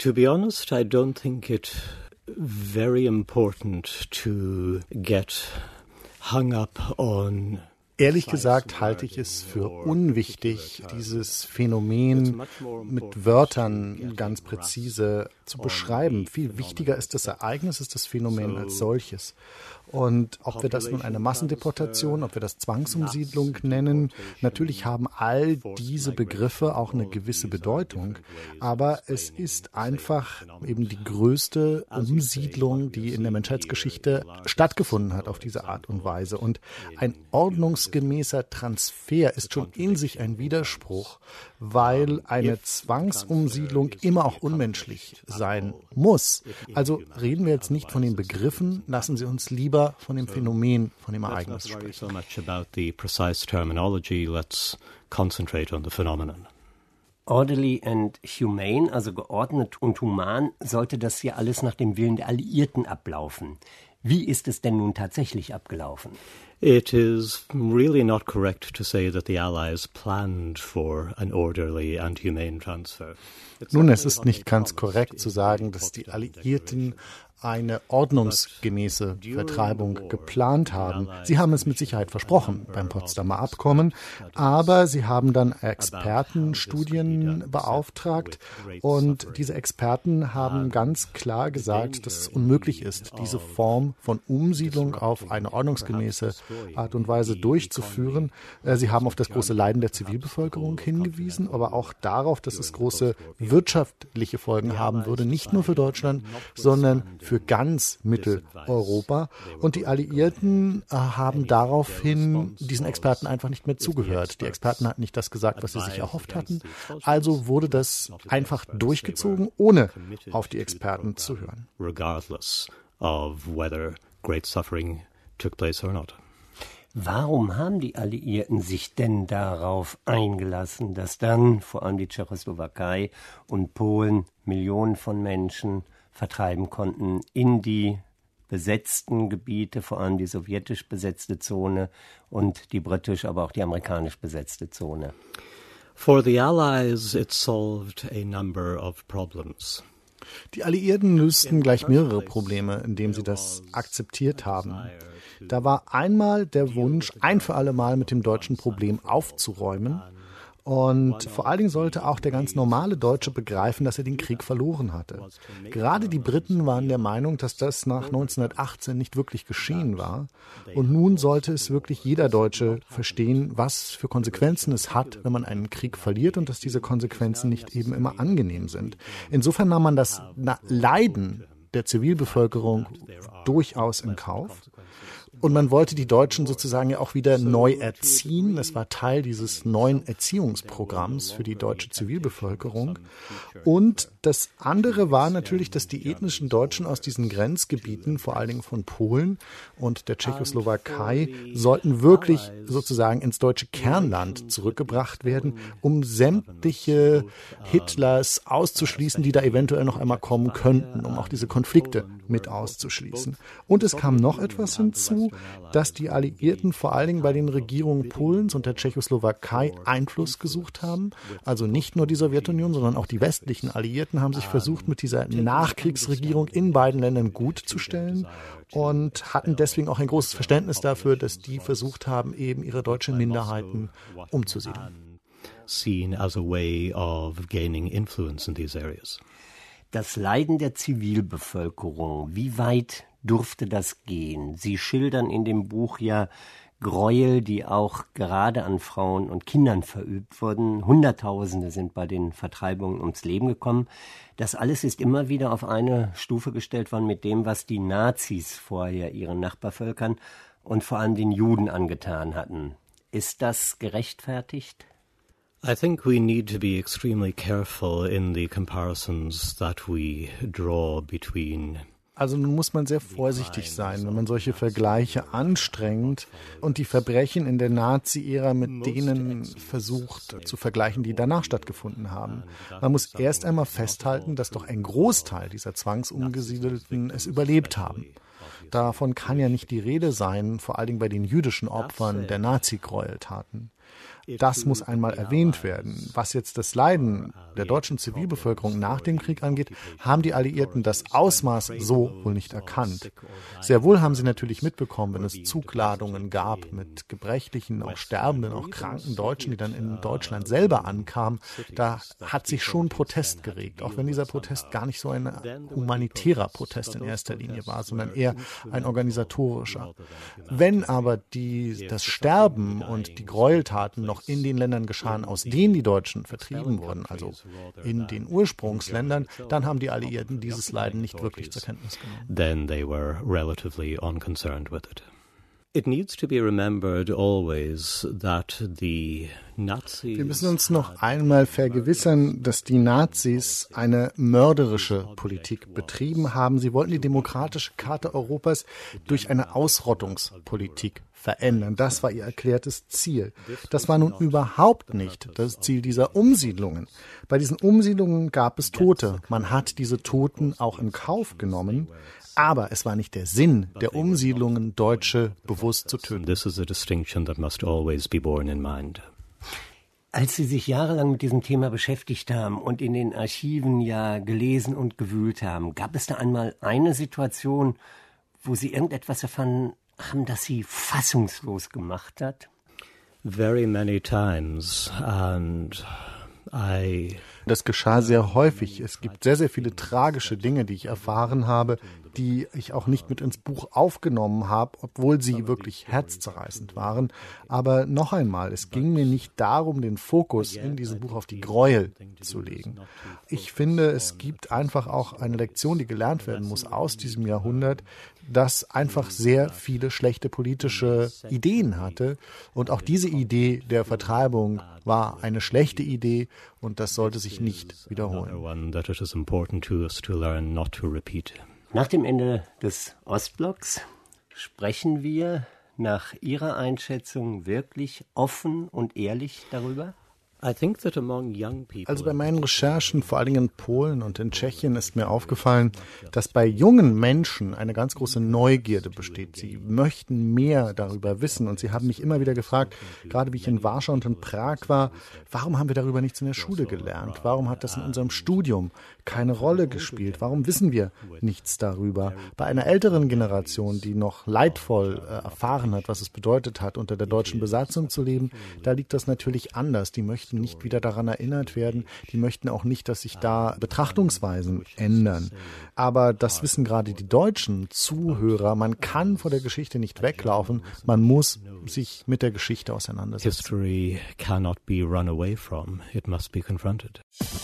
To be honest, I don't think it very important to get hung up on. Ehrlich gesagt halte ich es für unwichtig, dieses Phänomen mit Wörtern ganz präzise zu beschreiben. Viel wichtiger ist das Ereignis, ist das Phänomen als solches. Und ob wir das nun eine Massendeportation, ob wir das Zwangsumsiedlung nennen, natürlich haben all diese Begriffe auch eine gewisse Bedeutung. Aber es ist einfach eben die größte Umsiedlung, die in der Menschheitsgeschichte stattgefunden hat auf diese Art und Weise. Und ein ordnungsgemäßer Transfer ist schon in sich ein Widerspruch, weil eine Zwangsumsiedlung immer auch unmenschlich sein muss. Also reden wir jetzt nicht von den Begriffen, lassen Sie uns lieber von dem Phänomen, von dem Ereignis sprechen. Orderly and humane, also geordnet und human, sollte das hier alles nach dem Willen der Alliierten ablaufen. Wie ist es denn nun tatsächlich abgelaufen? It is really not correct to say that the Allies planned for an orderly and humane transfer. Nun, es ist nicht ganz korrekt zu sagen, dass die Alliierten eine ordnungsgemäße Vertreibung geplant haben. Sie haben es mit Sicherheit versprochen beim Potsdamer Abkommen, aber sie haben dann Expertenstudien beauftragt und diese Experten haben ganz klar gesagt, dass es unmöglich ist, diese Form von Umsiedlung auf eine ordnungsgemäße Art und Weise durchzuführen. Sie haben auf das große Leiden der Zivilbevölkerung hingewiesen, aber auch darauf, dass es große wirtschaftliche Folgen haben würde, nicht nur für Deutschland, sondern für ganz Mitteleuropa. Und die Alliierten haben daraufhin diesen Experten einfach nicht mehr zugehört. Die Experten hatten nicht das gesagt, was sie sich erhofft hatten. Also wurde das einfach durchgezogen, ohne auf die Experten zu hören. Regardless of whether great suffering took place or not. Warum haben die Alliierten sich denn darauf eingelassen, dass dann vor allem die Tschechoslowakei und Polen Millionen von Menschen vertreiben konnten in die besetzten Gebiete, vor allem die sowjetisch besetzte Zone und die britisch, aber auch die amerikanisch besetzte Zone? For the Allies, it solved a number of problems. Die Alliierten lösten gleich mehrere Probleme, indem sie das akzeptiert haben. Da war einmal der Wunsch, ein für alle Mal mit dem deutschen Problem aufzuräumen. Und vor allen Dingen sollte auch der ganz normale Deutsche begreifen, dass er den Krieg verloren hatte. Gerade die Briten waren der Meinung, dass das nach 1918 nicht wirklich geschehen war. Und nun sollte es wirklich jeder Deutsche verstehen, was für Konsequenzen es hat, wenn man einen Krieg verliert und dass diese Konsequenzen nicht eben immer angenehm sind. Insofern nahm man das Leiden der Zivilbevölkerung durchaus in Kauf. Und man wollte die Deutschen sozusagen ja auch wieder neu erziehen. Das war Teil dieses neuen Erziehungsprogramms für die deutsche Zivilbevölkerung. Und das andere war natürlich, dass die ethnischen Deutschen aus diesen Grenzgebieten, vor allen Dingen von Polen und der Tschechoslowakei, sollten wirklich sozusagen ins deutsche Kernland zurückgebracht werden, um sämtliche Hitlers auszuschließen, die da eventuell noch einmal kommen könnten, um auch diese Konflikte mit auszuschließen. Und es kam noch etwas hinzu, dass die Alliierten vor allen Dingen bei den Regierungen Polens und der Tschechoslowakei Einfluss gesucht haben. Also nicht nur die Sowjetunion, sondern auch die westlichen Alliierten haben sich versucht, mit dieser Nachkriegsregierung in beiden Ländern gut zu stellen und hatten deswegen auch ein großes Verständnis dafür, dass die versucht haben, eben ihre deutschen Minderheiten umzusiedeln. Seen as a way of gaining influence in these areas. Das Leiden der Zivilbevölkerung, wie weit durfte das gehen? Sie schildern in dem Buch ja Gräuel, die auch gerade an Frauen und Kindern verübt wurden. Hunderttausende sind bei den Vertreibungen ums Leben gekommen. Das alles ist immer wieder auf eine Stufe gestellt worden mit dem, was die Nazis vorher ihren Nachbarvölkern und vor allem den Juden angetan hatten. Ist das gerechtfertigt? I think we need to be extremely careful in the comparisons that we draw between. Also nun muss man sehr vorsichtig sein, wenn man solche Vergleiche anstrengt und die Verbrechen in der Nazi-Ära mit denen versucht zu vergleichen, die danach stattgefunden haben. Man muss erst einmal festhalten, dass doch ein Großteil dieser Zwangsumgesiedelten es überlebt haben. Davon kann ja nicht die Rede sein, vor allen Dingen bei den jüdischen Opfern der Nazi-Gräueltaten. Das muss einmal erwähnt werden. Was jetzt das Leiden der deutschen Zivilbevölkerung nach dem Krieg angeht, haben die Alliierten das Ausmaß so wohl nicht erkannt. Sehr wohl haben sie natürlich mitbekommen, wenn es Zugladungen gab mit gebrechlichen, auch sterbenden, auch kranken Deutschen, die dann in Deutschland selber ankamen. Da hat sich schon Protest geregt, auch wenn dieser Protest gar nicht so ein humanitärer Protest in erster Linie war, sondern eher ein organisatorischer. Wenn aber das Sterben und die Gräueltaten noch in den Ländern geschahen, aus denen die Deutschen vertrieben wurden, also in den Ursprungsländern, dann haben die Alliierten dieses Leiden nicht wirklich zur Kenntnis genommen. Then they were relatively unconcerned with it. It needs to be remembered always that the Nazis. Wir müssen uns noch einmal vergewissern, dass die Nazis eine mörderische Politik betrieben haben. Sie wollten die demokratische Karte Europas durch eine Ausrottungspolitik verändern. Das war ihr erklärtes Ziel. Das war nun überhaupt nicht das Ziel dieser Umsiedlungen. Bei diesen Umsiedlungen gab es Tote. Man hat diese Toten auch in Kauf genommen. Aber es war nicht der Sinn der Umsiedlungen, Deutsche bewusst zu töten. This is a distinction that must always be borne in mind. Als Sie sich jahrelang mit diesem Thema beschäftigt haben und in den Archiven ja gelesen und gewühlt haben, gab es da einmal eine Situation, wo Sie irgendetwas erfahren haben, das Sie fassungslos gemacht hat? Very many times, and Das geschah sehr häufig. Es gibt sehr, sehr viele tragische Dinge, die ich erfahren habe, die ich auch nicht mit ins Buch aufgenommen habe, obwohl sie wirklich herzzerreißend waren. Aber noch einmal, es ging mir nicht darum, den Fokus in diesem Buch auf die Gräuel zu legen. Ich finde, es gibt einfach auch eine Lektion, die gelernt werden muss aus diesem Jahrhundert, das einfach sehr viele schlechte politische Ideen hatte. Und auch diese Idee der Vertreibung war eine schlechte Idee und das sollte sich nicht wiederholen. Nach dem Ende des Ostblocks sprechen wir nach Ihrer Einschätzung wirklich offen und ehrlich darüber? Also bei meinen Recherchen, vor allen Dingen in Polen und in Tschechien, ist mir aufgefallen, dass bei jungen Menschen eine ganz große Neugierde besteht. Sie möchten mehr darüber wissen und sie haben mich immer wieder gefragt, gerade wie ich in Warschau und in Prag war, warum haben wir darüber nichts in der Schule gelernt? Warum hat das in unserem Studium keine Rolle gespielt? Warum wissen wir nichts darüber? Bei einer älteren Generation, die noch leidvoll erfahren hat, was es bedeutet hat, unter der deutschen Besatzung zu leben, da liegt das natürlich anders. Die möchten nicht wieder daran erinnert werden. Die möchten auch nicht, dass sich da Betrachtungsweisen ändern. Aber das wissen gerade die deutschen Zuhörer. Man kann vor der Geschichte nicht weglaufen. Man muss sich mit der Geschichte auseinandersetzen. History cannot be run away from. It must be confronted.